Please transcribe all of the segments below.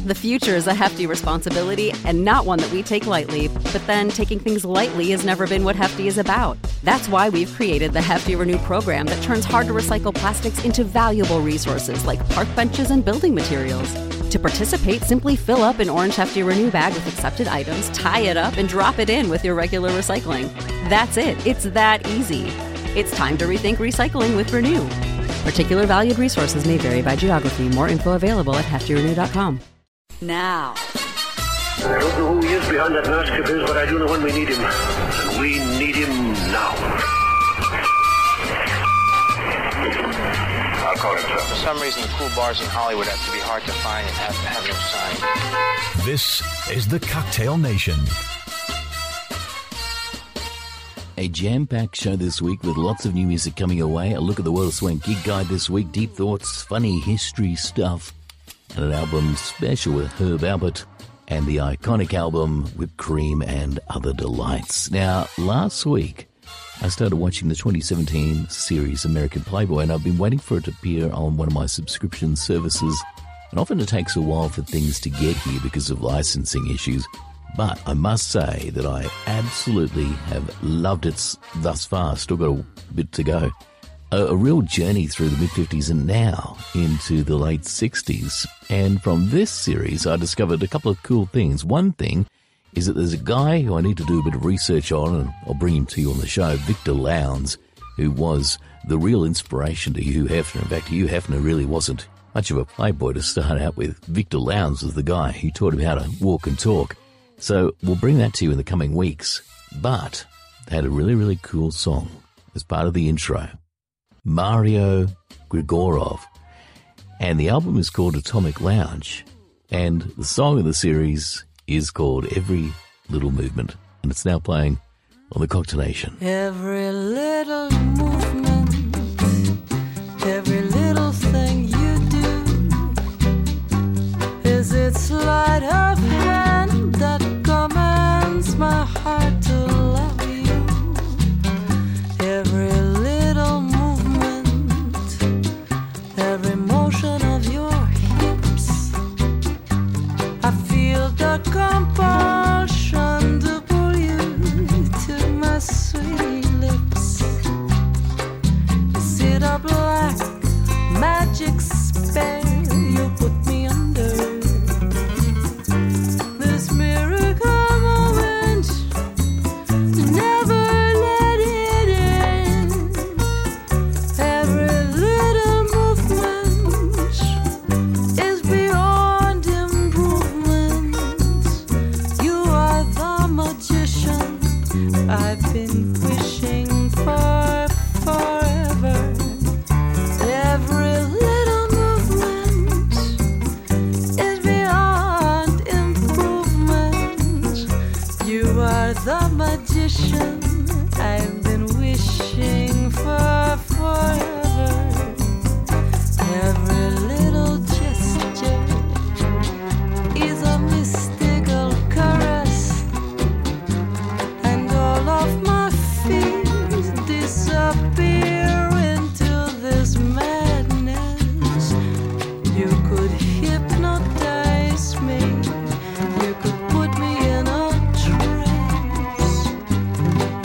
The future is a hefty responsibility and not one that we take lightly, but then taking things lightly has never been what Hefty is about. That's why we've created the Hefty Renew program that turns hard-to-recycle plastics into valuable resources like park benches and building materials. To participate, simply fill up an orange Hefty Renew bag with accepted items, tie it up, and drop it in with your regular recycling. That's it. It's that easy. It's time to rethink recycling with Renew. Particular valued resources may vary by geography. More info available at heftyrenew.com. Now. I don't know who he is behind that mask of his, but I do know when we need him. And we need him now. I'll call him, sir. For some reason, the cool bars in Hollywood have to be hard to find and have no sign. This is the Cocktail Nation. A jam-packed show this week with lots of new music coming your way. A look at the World of Swank Gig Guide this week. Deep thoughts, funny history stuff. And an album special with Herb Alpert and the iconic album Whipped Cream and Other Delights. Now, last week, I started watching the 2017 series American Playboy, and I've been waiting for it to appear on one of my subscription services. And often it takes a while for things to get here because of licensing issues. But I must say that I absolutely have loved it thus far. Still got a bit to go. A real journey through the mid-50s and now into the late 60s. And from this series, I discovered a couple of cool things. One thing is that there's a guy who I need to do a bit of research on, and I'll bring him to you on the show, Victor Lowndes, who was the real inspiration to Hugh Hefner. In fact, Hugh Hefner really wasn't much of a playboy to start out with. Victor Lowndes was the guy who taught him how to walk and talk. So we'll bring that to you in the coming weeks. But they had a really, really cool song as part of the intro. Mario Grigorov. And the album is called Atomic Lounge. And the song of the series is called Every Little Movement. And it's now playing on the Cocktail Nation. Every little movement, every little thing you do is its sleight of hand that commands my heart to love you. Every little movement, every motion of your hips, I feel the compulsion to pull you to my sweet lips. Is it a black magic spell you put me under? This miracle moment, never let it end. Every little movement is beyond improvement. You are the magician I've been wishing for forever. Every little movement is beyond improvement. You are the magician I've been wishing for forever. Every little gesture is a mystical caress, and all of my fears disappear into this madness. You could hypnotize me, you could put me in a trance.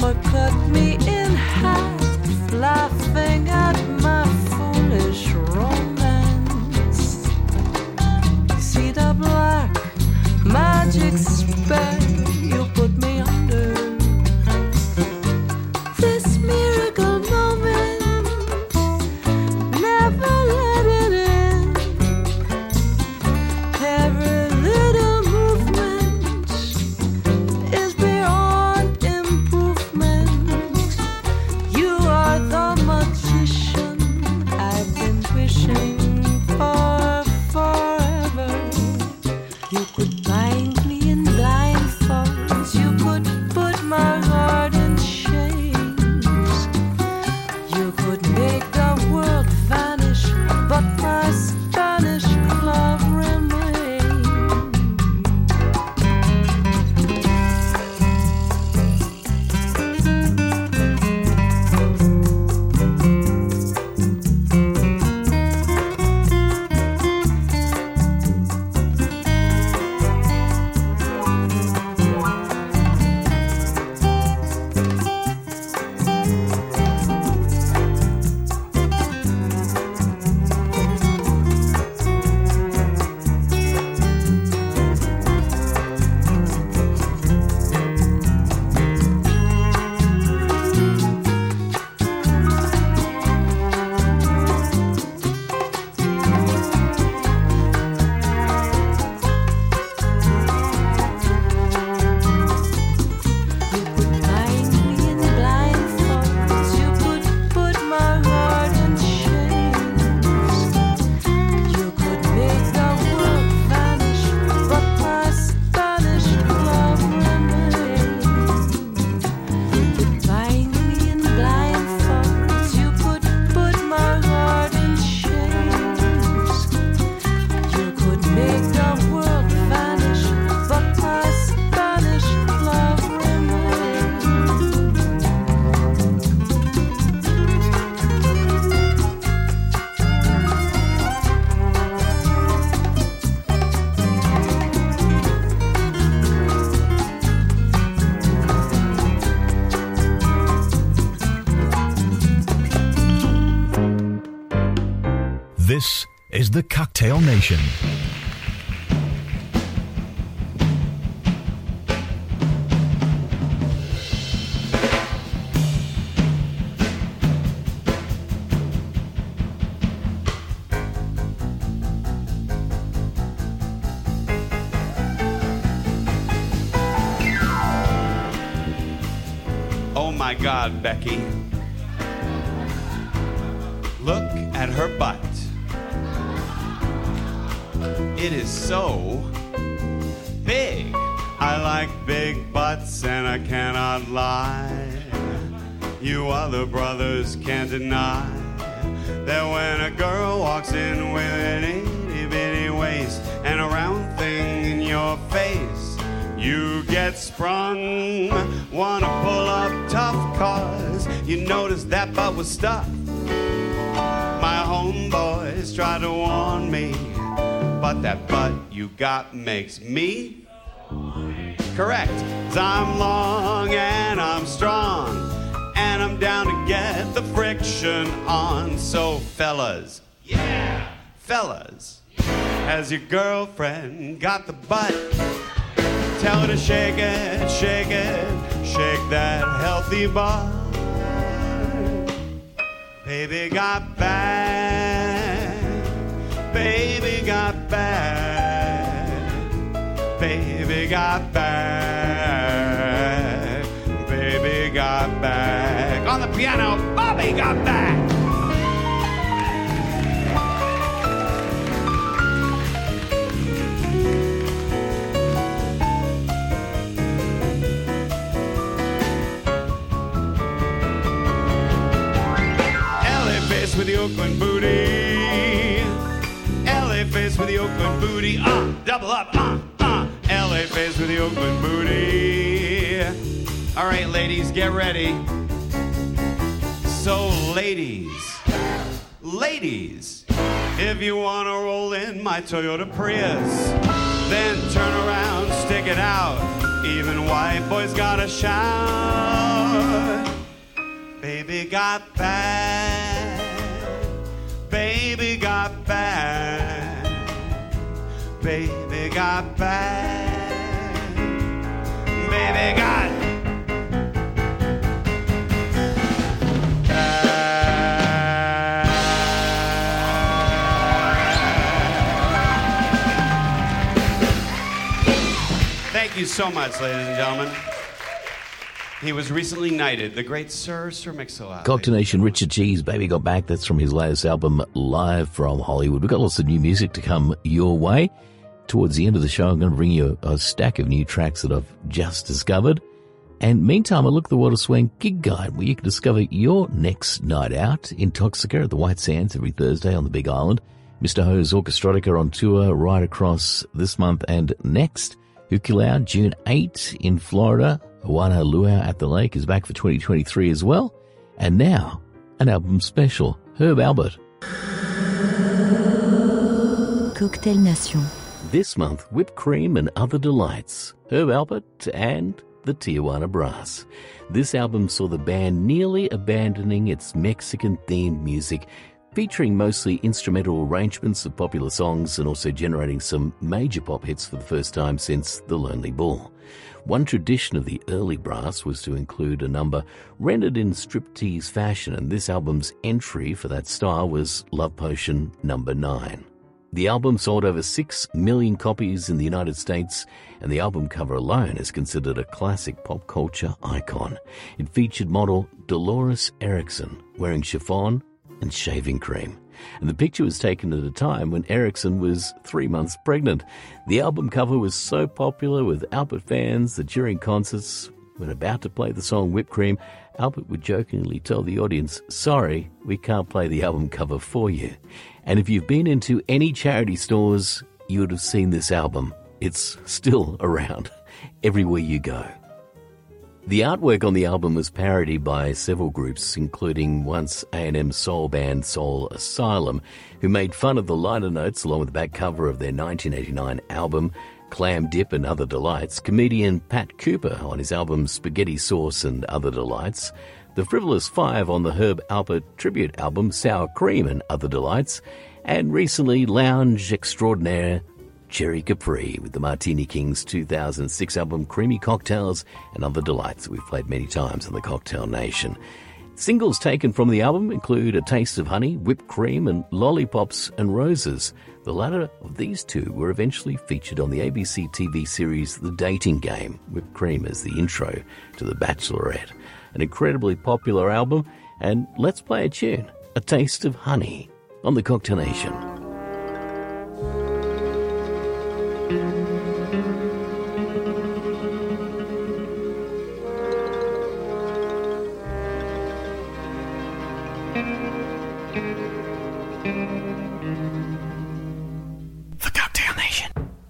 This is the Cocktail Nation. Oh my God, Becky. Look at her butt. It is so big. I like big butts and I cannot lie. You other brothers can't deny that when a girl walks in with an itty bitty waist and a round thing in your face, you get sprung. Wanna pull up tough cause you notice that butt was stuffed. My homeboys try to warn me, but that butt you got makes me correct. 'Cause I'm long and I'm strong and I'm down to get the friction on. So fellas, yeah, fellas, has your girlfriend got the butt? Tell her to shake it, shake it, shake that healthy butt. Baby got back, baby got back, baby got back, baby got back. On the piano, Bobby got back. With the Oakland booty, LA face with the Oakland booty, double up, LA face with the Oakland booty. All right, ladies, get ready. So, ladies, if you want to roll in my Toyota Prius, then turn around, stick it out. Even white boys gotta shout. Baby got back. Baby got back, baby got back, baby got back. Thank you so much, ladies and gentlemen. He was recently knighted, the great Sir Mix-a-Lot. Cocktail Nation, Richard G's Baby Got Back. That's from his latest album, Live from Hollywood. We've got lots of new music to come your way. Towards the end of the show, I'm going to bring you a stack of new tracks that I've just discovered. And meantime, I look at the World of Swing Gig Guide, where you can discover your next night out. Intoxica at the White Sands every Thursday on the Big Island. Mr. Ho's Orchestrotica on tour right across this month and next. Hukilau, June 8 in Florida. Oana Luau at the Lake is back for 2023 as well. And now, an album special. Herb Alpert. Cocktail Nation. This month, Whipped Cream and Other Delights. Herb Alpert and the Tijuana Brass. This album saw the band nearly abandoning its Mexican-themed music, featuring mostly instrumental arrangements of popular songs and also generating some major pop hits for the first time since The Lonely Bull. One tradition of the early Brass was to include a number rendered in striptease fashion, and this album's entry for that style was Love Potion No. 9. The album sold over 6 million copies in the United States, and the album cover alone is considered a classic pop culture icon. It featured model Dolores Erickson wearing chiffon and shaving cream. And the picture was taken at a time when Erickson was 3 months pregnant. The album cover was so popular with Alpert fans that during concerts, when about to play the song Whipped Cream, Alpert would jokingly tell the audience, "Sorry, we can't play the album cover for you." And if you've been into any charity stores, you would have seen this album. It's still around everywhere you go. The artwork on the album was parodied by several groups, including once A&M soul band Soul Asylum, who made fun of the liner notes along with the back cover of their 1989 album, Clam Dip and Other Delights, comedian Pat Cooper on his album Spaghetti Sauce and Other Delights, the Frivolous Five on the Herb Alpert tribute album Sour Cream and Other Delights, And recently, lounge extraordinaire Cherry Capri with the Martini Kings 2006 album Creamy Cocktails and Other Delights that we've played many times on the Cocktail Nation. Singles taken from the album include A Taste of Honey, Whipped Cream and Lollipops and Roses. The latter of these two were eventually featured on the ABC TV series The Dating Game, Whipped Cream as the intro to The Bachelorette. An incredibly popular album, and let's play a tune, A Taste of Honey, on the Cocktail Nation. The Cocktail Nation.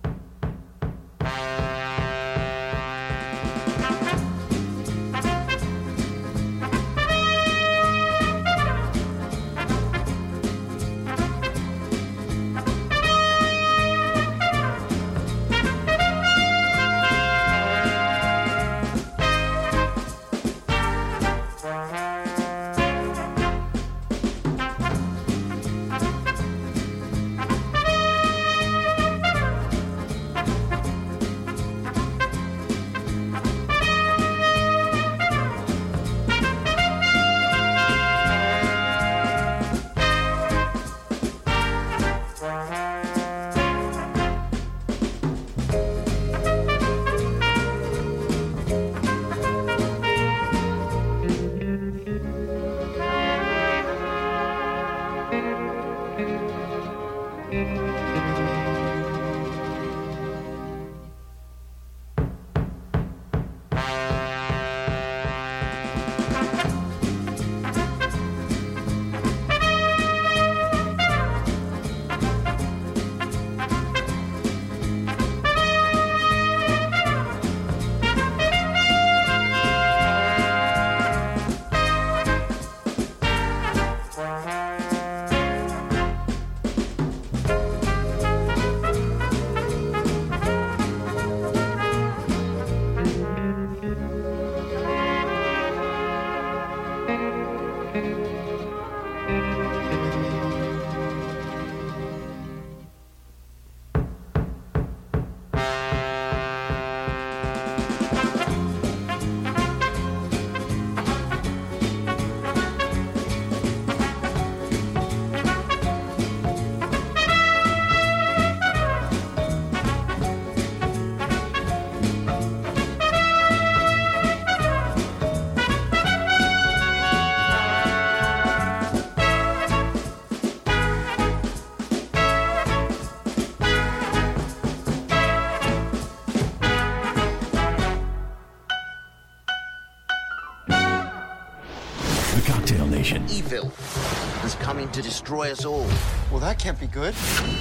Evil is coming to destroy us all. Well, that can't be good.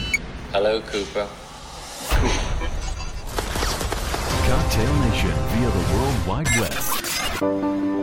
Hello, Cooper. Cocktail Nation via the World Wide Web.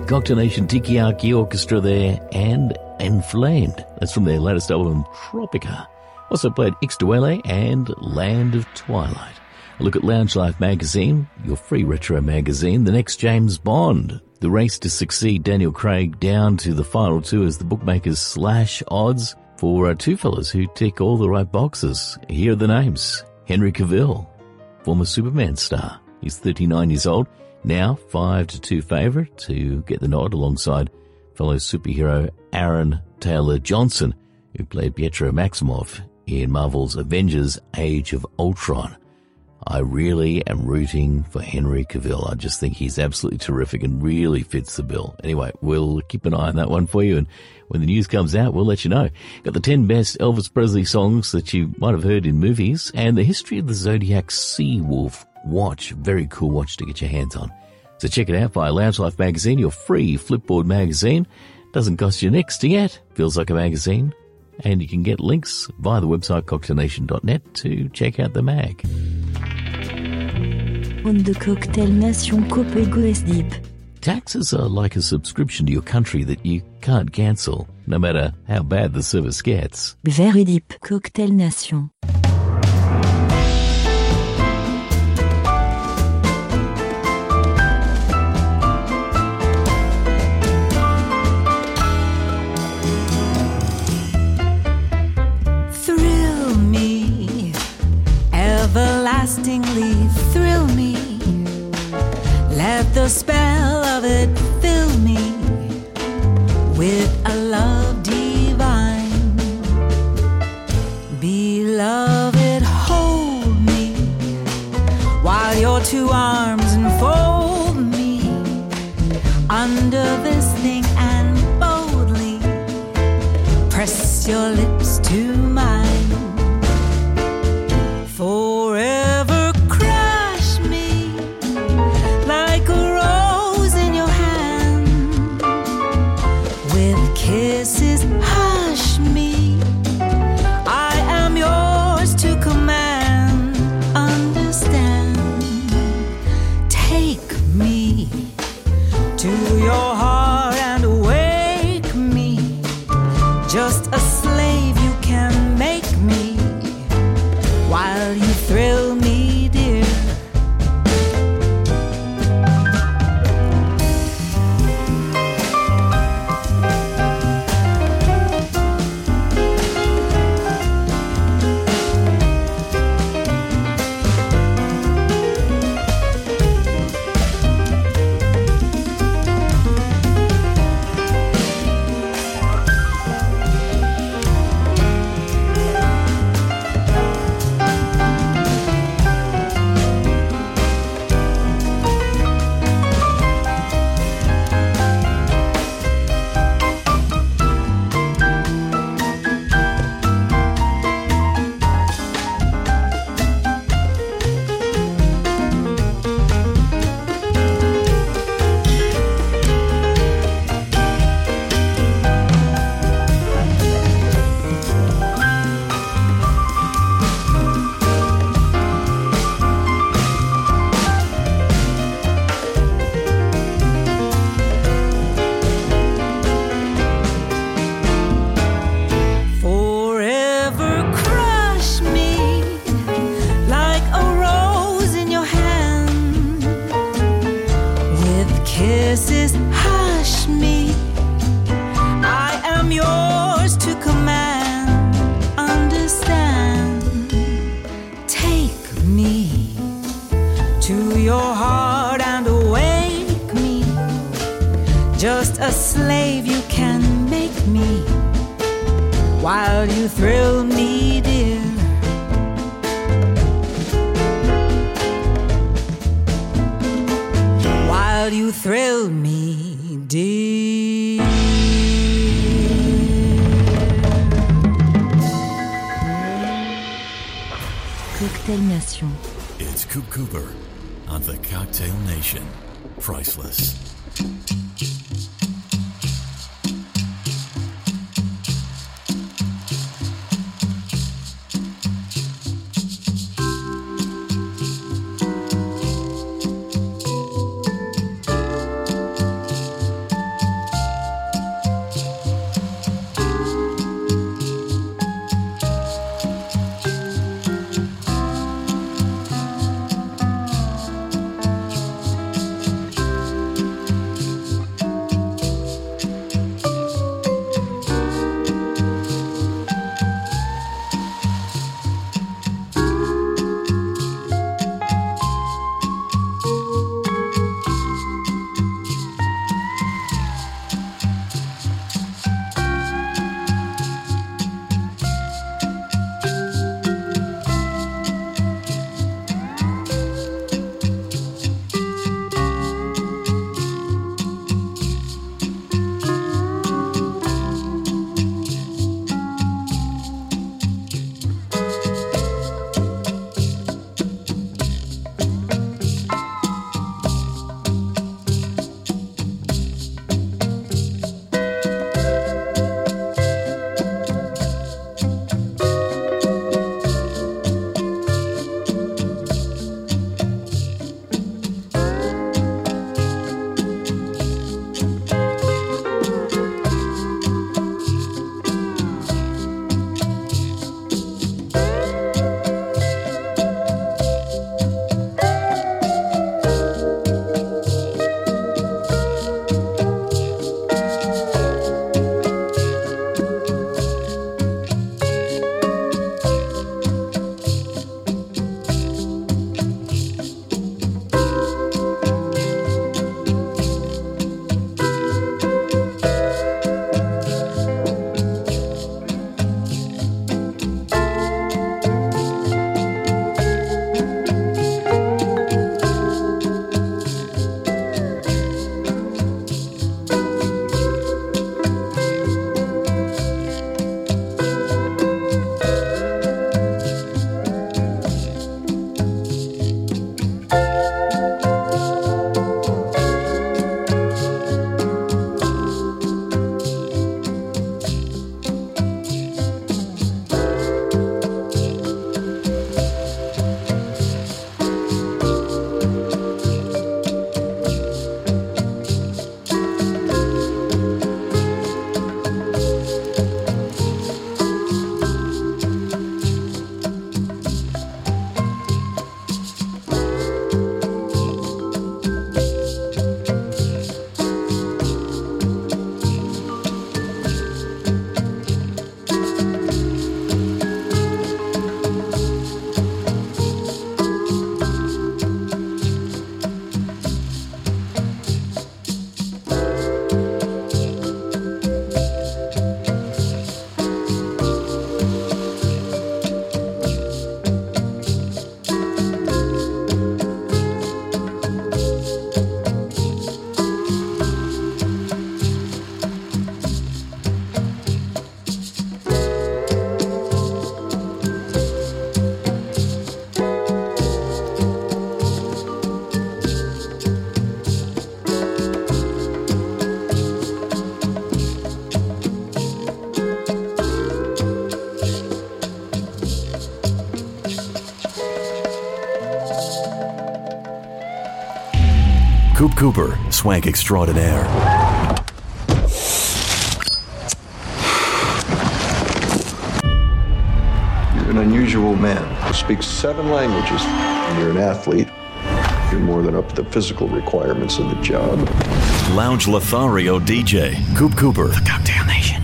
Cocktail Nation Tiki-Aki Orchestra there, and Inflamed. That's from their latest album, Tropica. Also played Ixtuele and Land of Twilight. A look at Lounge Life magazine, your free retro magazine. The next James Bond. The race to succeed Daniel Craig down to the final two as the bookmakers slash odds for two fellas who tick all the right boxes. Here are the names. Henry Cavill, former Superman star. He's 39 years old. Now 5-2 favourite to get the nod alongside fellow superhero Aaron Taylor Johnson, who played Pietro Maximoff in Marvel's Avengers Age of Ultron. I really am rooting for Henry Cavill. I just think he's absolutely terrific and really fits the bill. Anyway, we'll keep an eye on that one for you, and when the news comes out, we'll let you know. Got the 10 best Elvis Presley songs that you might have heard in movies, and the history of the Zodiac Sea Wolf watch. Very cool watch to get your hands on. So check it out via Lounge Life magazine, your free Flipboard magazine. Doesn't cost you next to get. Feels like a magazine. And you can get links via the website cocktailnation.net to check out the mag. On de Cocktail Nation Copego S Deep. Taxes are like a subscription to your country that you can't cancel, no matter how bad the service gets. Very deep. Cocktail Nation. Thrill me, everlastingly thrill me. Let the spell of it fill me with a love divine. Beloved, hold me while your two arms enfold me under this thing and boldly press your lips to mine. Forever crush me like a rose in your hand. With kisses hush me, I am yours to command. Understand, take me to your heart and awake me. Just a slave you can make me while you thrill me, dear. Kisses hush me, I am yours to command. Understand, take me to your heart and awake me. Just a slave you can make me while you thrill me, dear. While you thrill me, dear. Cocktail Nation. It's Coop Cooper on the Cocktail Nation. Priceless. Coop Cooper, swank extraordinaire. You're an unusual man who speaks 7 languages. You're an athlete. You're more than up to the physical requirements of the job. Lounge Lothario DJ, Coop Cooper. The Cocktail Nation.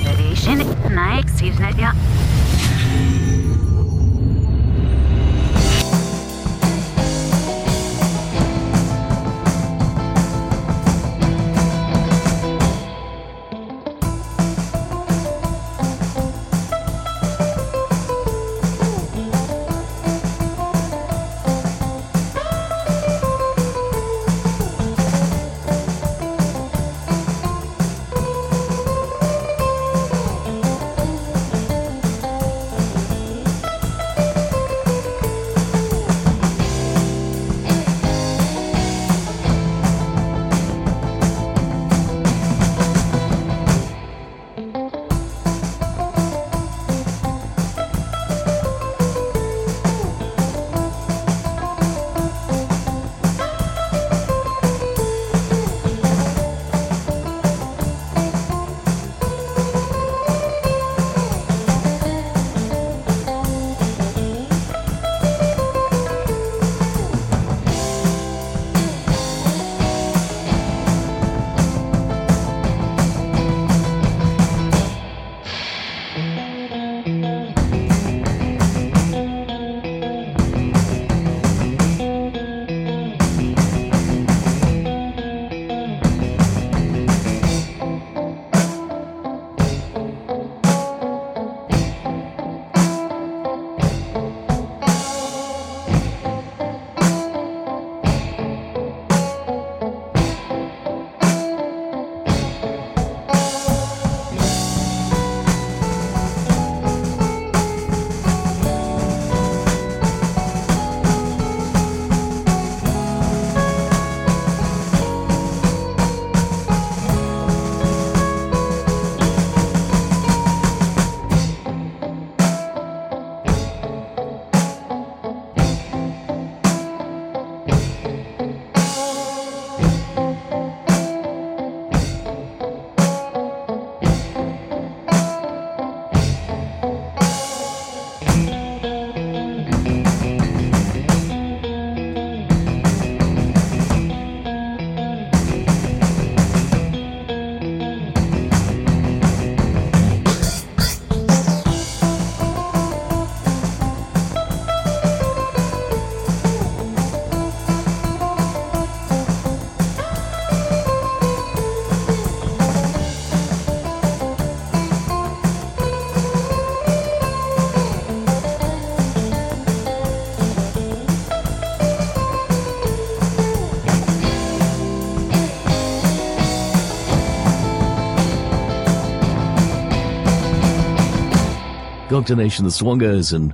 Cocktail Nation, the Swangos, and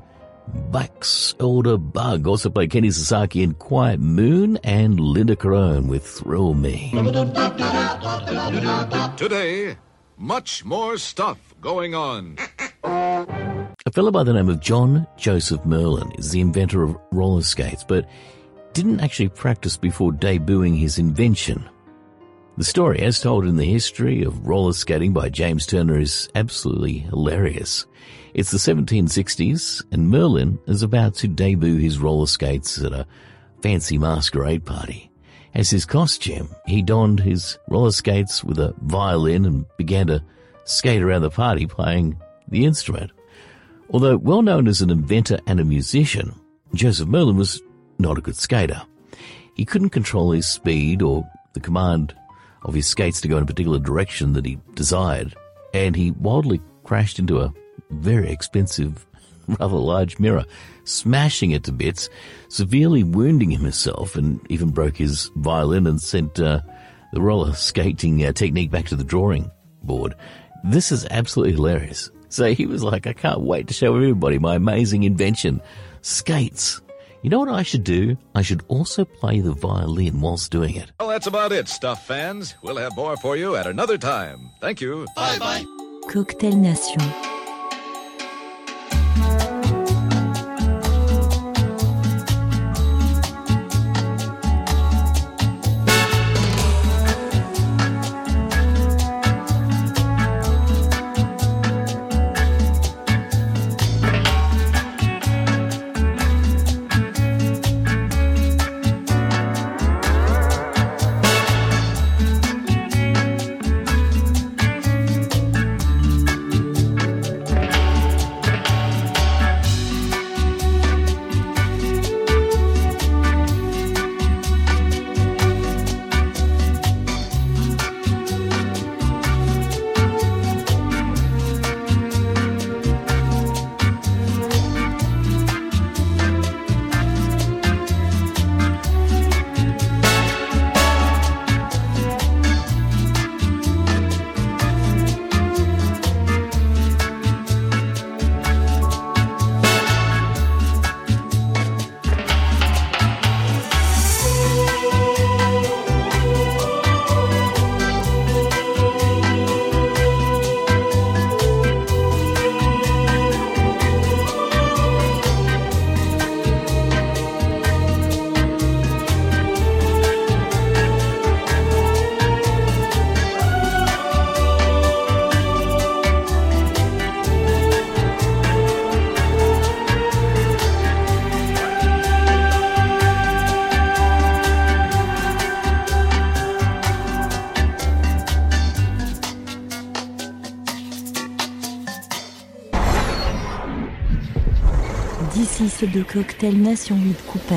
Bucks Elder Bug. Also play Kenny Sasaki and Quiet Moon, and Linda Carone with Thrill Me. Today, much more stuff going on. A fellow by the name of John Joseph Merlin is the inventor of roller skates, but didn't actually practice before debuting his invention. The story, as told in the History of Roller Skating by James Turner, is absolutely hilarious. It's the 1760s, and Merlin is about to debut his roller skates at a fancy masquerade party. As his costume, he donned his roller skates with a violin and began to skate around the party playing the instrument. Although well known as an inventor and a musician, Joseph Merlin was not a good skater. He couldn't control his speed or the command of his skates to go in a particular direction that he desired, and he wildly crashed into a very expensive, rather large mirror, smashing it to bits, severely wounding himself, and even broke his violin and sent the roller skating technique back to the drawing board. This is absolutely hilarious. So he was like, I can't wait to show everybody my amazing invention, skates. You know what I should do? I should also play the violin whilst doing it. Well, that's about it, Stuff fans. We'll have more for you at another time. Thank you. Bye-bye. Cocktail Nation. This de Cocktail Nation with Cooper.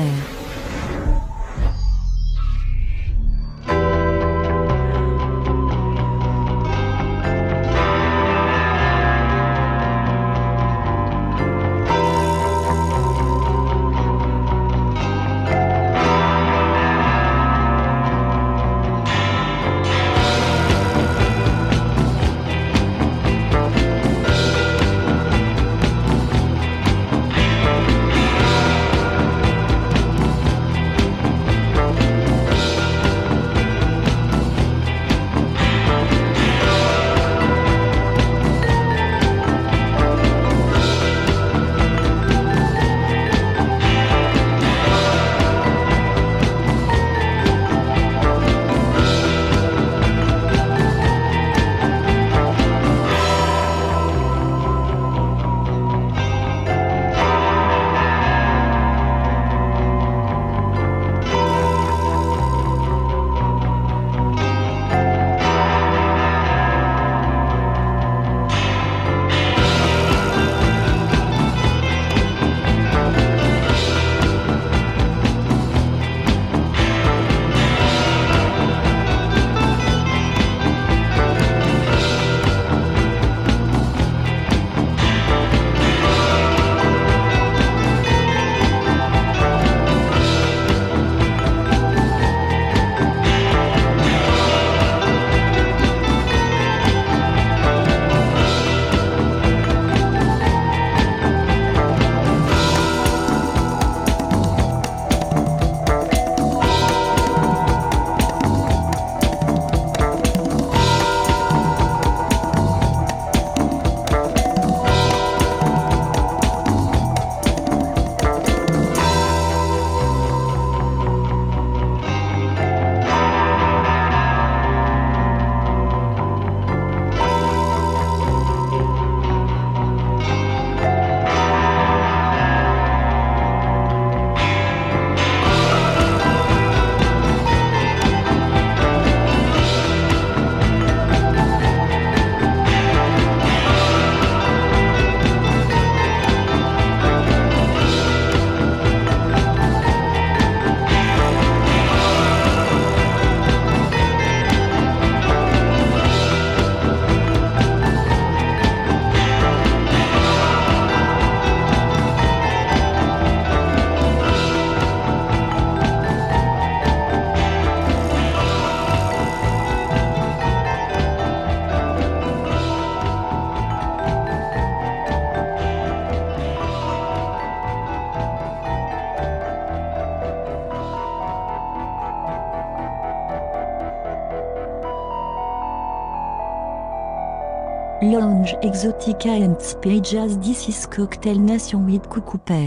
Lounge Exotica and Spirit Jazz. This is Cocktail Nation with Cooper.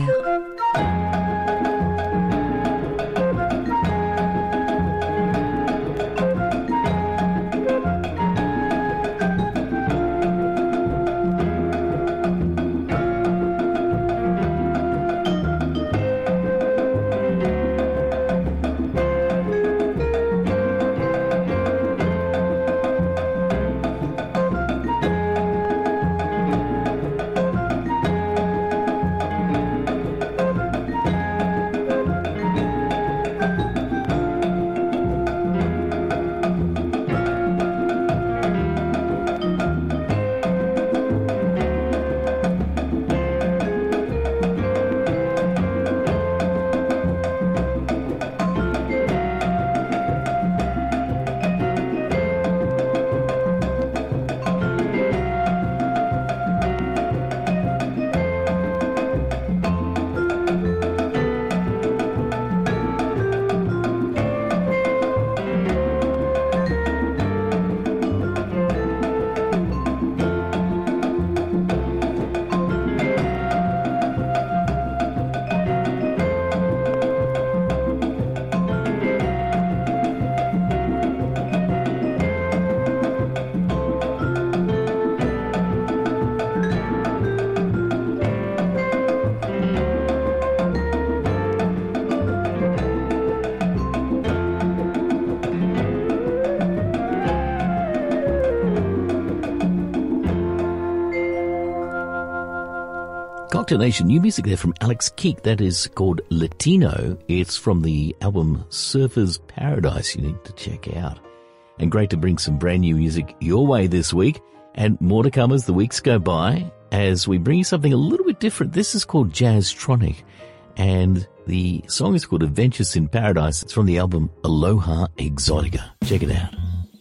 Cocktail Nation, new music there from Alex Keek. That is called Latino. It's from the album Surfer's Paradise. You need to check out. And great to bring some brand new music your way this week. And more to come as the weeks go by as we bring you something a little bit different. This is called Jazztronic. And the song is called Adventures in Paradise. It's from the album Aloha Exotica. Check it out.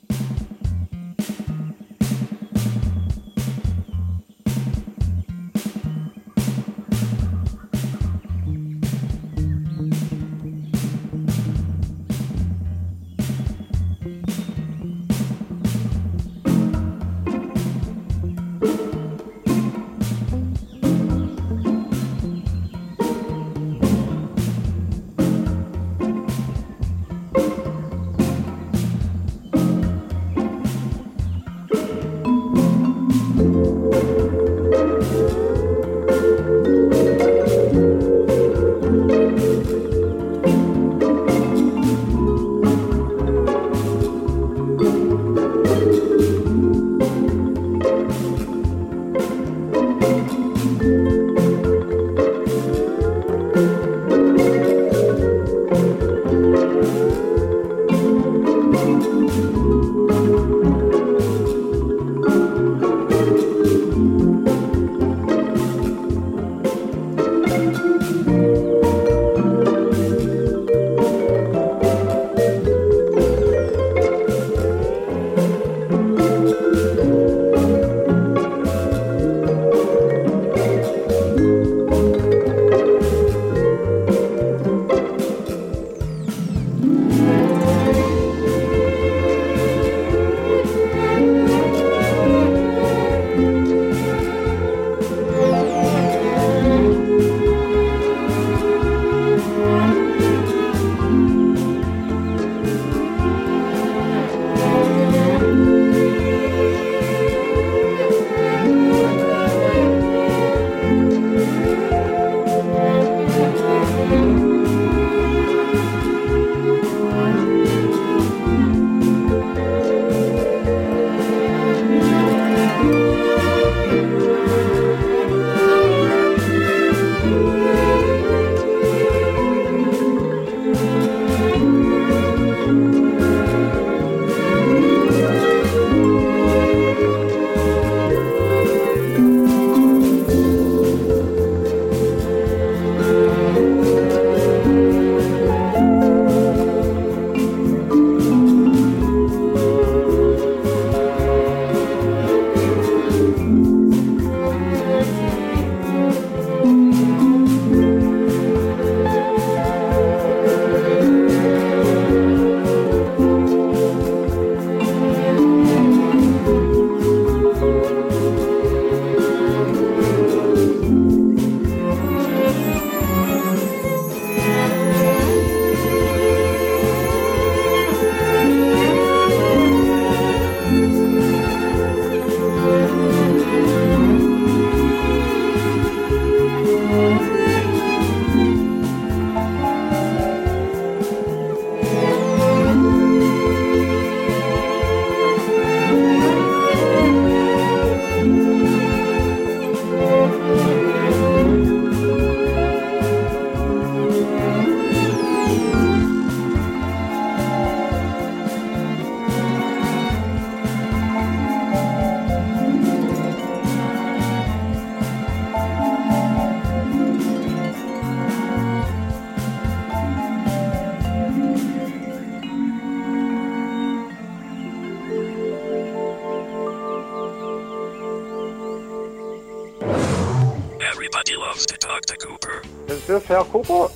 Everybody loves to talk to Cooper. Is this Hal Cooper?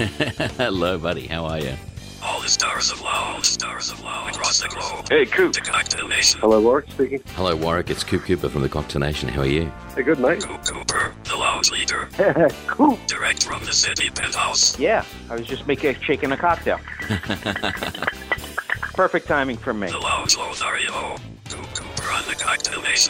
Hello, buddy. How are you? All the stars of law, across the globe. Hey, Coop. The Cocktail Nation. Hello, Warwick speaking. Hello, Warwick. It's Coop Cooper from the Cocktail Nation. How are you? Hey, good, mate. Coop Cooper, the lounge leader. Coop. Direct from the city penthouse. Yeah, I was just shaking a cocktail. Perfect timing for me. The lounge Lothario. Coop Cooper on the Cocktail Nation.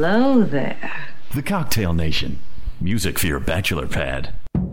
Hello there. The Cocktail Nation. Music for your bachelor pad.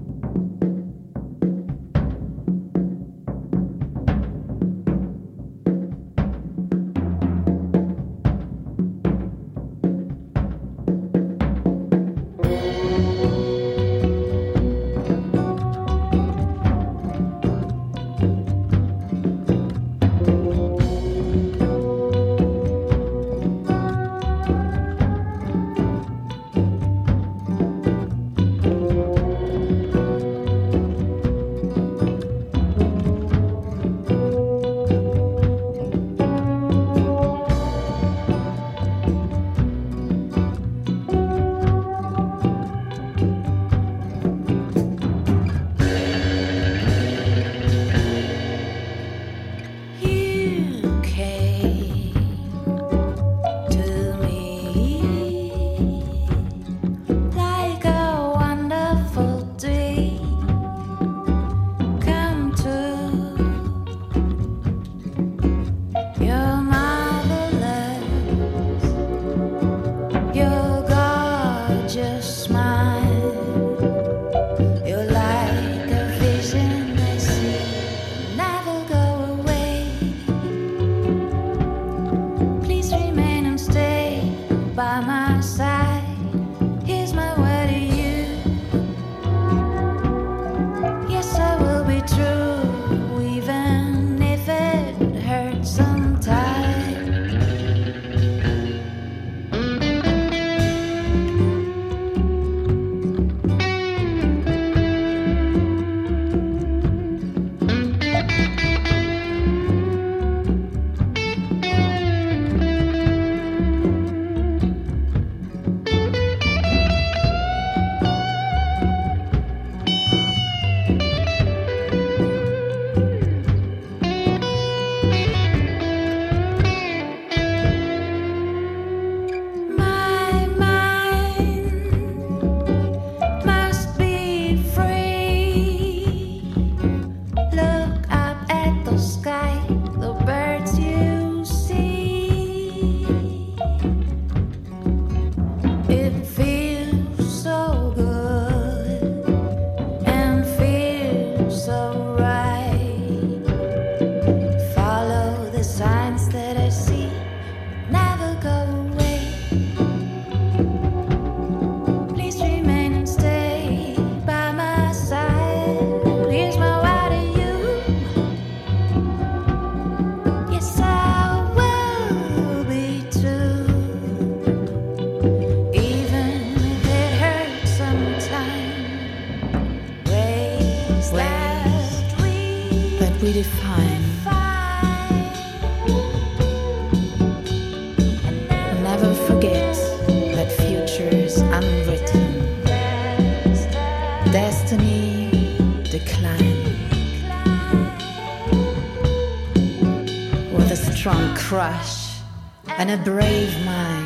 Crush and a brave mind.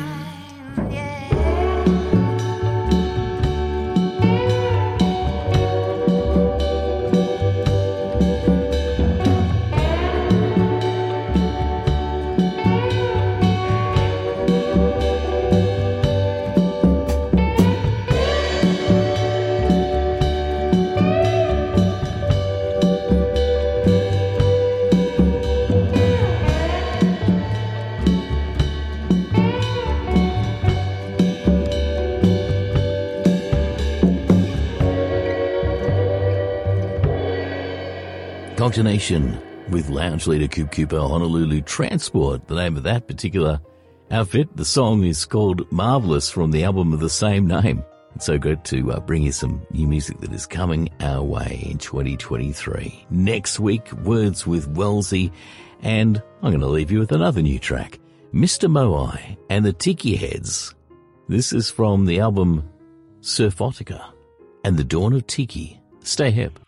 Nation with lounge leader Coop Cooper, Honolulu Transport, the name of that particular outfit. The song is called Marvelous from the album of the same name. It's so good to bring you some new music that is coming our way in 2023. Next week, Words with Wellesley, and I'm going to leave you with another new track, Mr. Moai and the Tiki Heads. This is from the album Surfotica and the Dawn of Tiki. Stay hip.